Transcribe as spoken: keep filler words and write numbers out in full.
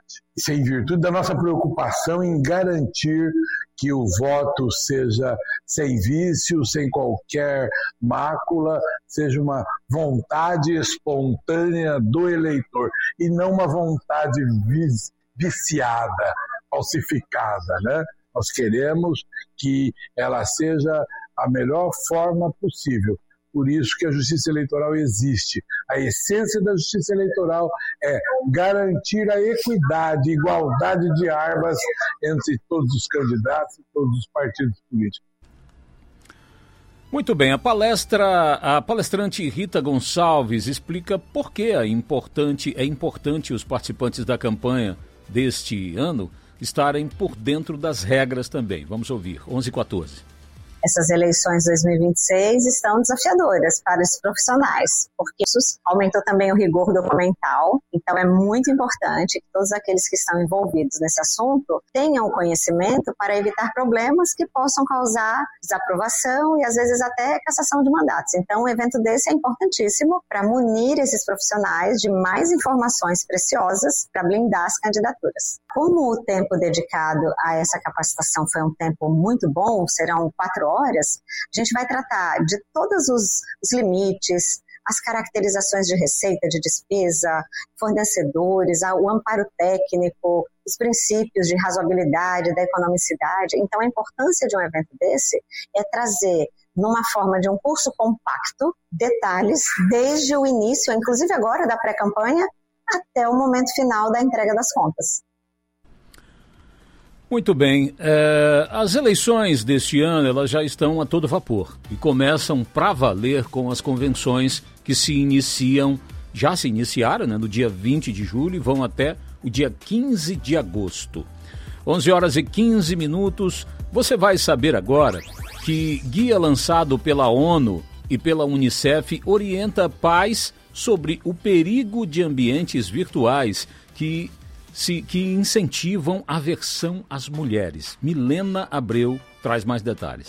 Isso é em virtude da nossa preocupação em garantir que o voto seja sem vício, sem qualquer mácula, seja uma vontade espontânea do eleitor e não uma vontade viciada, falsificada, né? Nós queremos que ela seja a melhor forma possível. Por isso que a justiça eleitoral existe. A essência da justiça eleitoral é garantir a equidade, igualdade de armas entre todos os candidatos e todos os partidos políticos. Muito bem, a palestra, a palestrante Rita Gonçalves explica por que é importante, é importante os participantes da campanha deste ano estarem por dentro das regras também. Vamos ouvir, onze e quatorze. Essas eleições dois mil e vinte e seis estão desafiadoras para os profissionais, porque isso aumentou também o rigor documental, então é muito importante que todos aqueles que estão envolvidos nesse assunto tenham o conhecimento para evitar problemas que possam causar desaprovação e às vezes até cassação de mandatos. Então um evento desse é importantíssimo para munir esses profissionais de mais informações preciosas para blindar as candidaturas. Como o tempo dedicado a essa capacitação foi um tempo muito bom, serão quatro horas, a gente vai tratar de todos os, os limites, as caracterizações de receita, de despesa, fornecedores, o amparo técnico, os princípios de razoabilidade, da economicidade. Então, a importância de um evento desse é trazer, numa forma de um curso compacto, detalhes desde o início, inclusive agora da pré-campanha, até o momento final da entrega das contas. Muito bem, é, as eleições deste ano elas já estão a todo vapor e começam para valer com as convenções que se iniciam, já se iniciaram, né, no dia vinte de julho e vão até o dia quinze de agosto. onze horas e quinze minutos, você vai saber agora que guia lançado pela ONU e pela Unicef orienta pais sobre o perigo de ambientes virtuais que Se, que incentivam a aversão às mulheres. Milena Abreu traz mais detalhes.